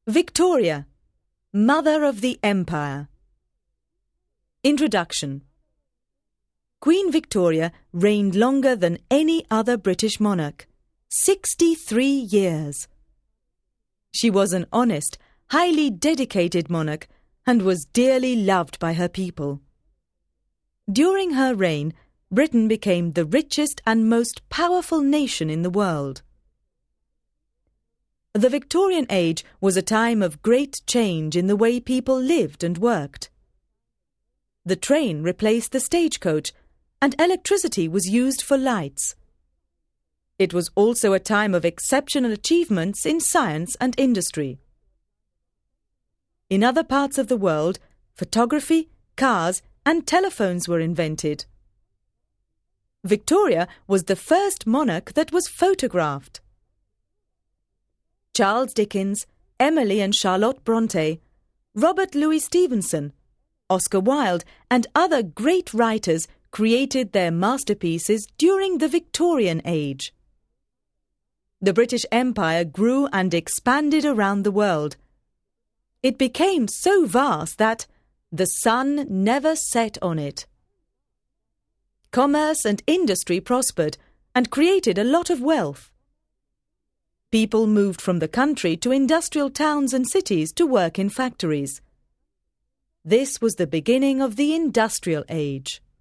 Victoria, Mother of the Empire. Introduction. Queen Victoria reigned longer than any other British monarch, 63 years. She was an honest, highly dedicated monarch and was dearly loved by her people. During her reign, Britain became the richest and most powerful nation in the world. The Victorian age was a time of great change in the way people lived and worked. The train replaced the stagecoach, and electricity was used for lights. It was also a time of exceptional achievements in science and industry. In other parts of the world, photography, cars, and telephones were invented. Victoria was the first monarch that was photographed. Charles Dickens, Emily and Charlotte Bronte, Robert Louis Stevenson, Oscar Wilde, and other great writers created their masterpieces during the Victorian age. The British Empire grew and expanded around the world. It became so vast that the sun never set on it. Commerce and industry prospered and created a lot of wealth. People moved from the country to industrial towns and cities to work in factories. This was the beginning of the Industrial Age.